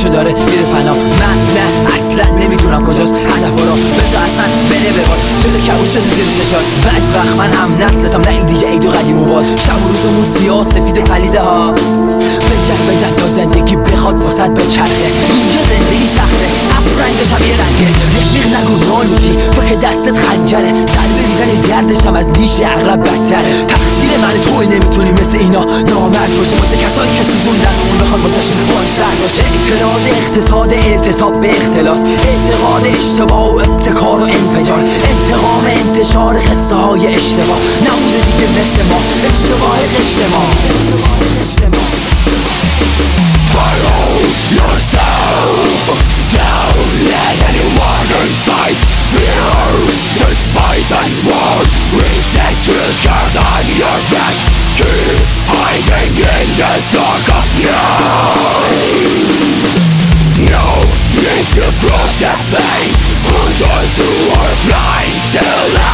خودشو داره میره فنا. من نه اصلا نمیدونم کجاست هدف رو بذار اصلا بره ببار شده کبود شده زیر چشات. بدبخت من هم نسلتم نه این دیگه عید و قدیم و باز شب و روزمون سیاه سفید پلیده ها. بجد تا زندگی بخواد واسط بچرخه اینجا زندگی سخته رنگش هم یه رنگه. رفیق نگو نالوتی تو که دستت خنجره ضربه میزنی دردش هم از نیش اغلب بدتره. تقصیر من توی نمیتونی مثل اینا نامرد باشه واسه کسایی که سوزوندن اون بخواد واسه بانسر باشه. اعتراض اقتصاد اعتصاب به اختلاس اعتقاد اشتباه و ابتکار و انفجار انتقام انتشار قصه های اشتباه نمونه دیگه مثل ما اشتباه قشت ما. Follow yourself. Don't let anyone inside fear, despise and war. Read the truth card on your back. Keep hiding in the dark of night. No need to prove the pain to those who are blind to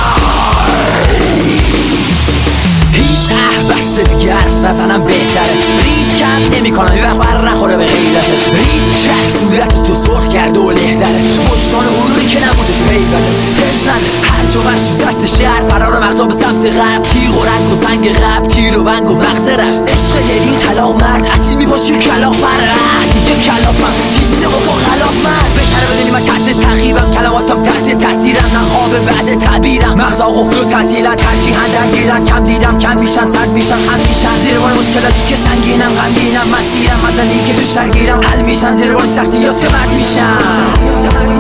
light. هیچ بس دیگه حرف نزنم بهتره. ریز کم نمی کنم یه وقت بر نخوره به غیرته. ریز شک صورت تو سرخ کرده و لهدره. مشتان غروری که نبوده تو حیبته. تسنن هر جا بر چوزت شهر فرار مغزا به سمت غرب. تیغ و رنگ و سنگ غرب تیر و بنگ و مغز رفت. عشق لیلی و طلاق مرد اصیل میباشی کلاق پر دیگه کلافم تیزیده با غلاف مرد. بهتره بدونی من تحت تعقیبم کلماتم تحت تاثیرم نه خواب بعد تعبیرم. مغزا قفل و تعطیلن ترجیحاً درگیرن کم دیدم کم میشن سرد میشن خم میشن زیر بار مشکلاتی که سنگینم غمگینم مسیرم از زندگی که توش درگیرم حل میشن زیر بار سختیات که مرد میشن.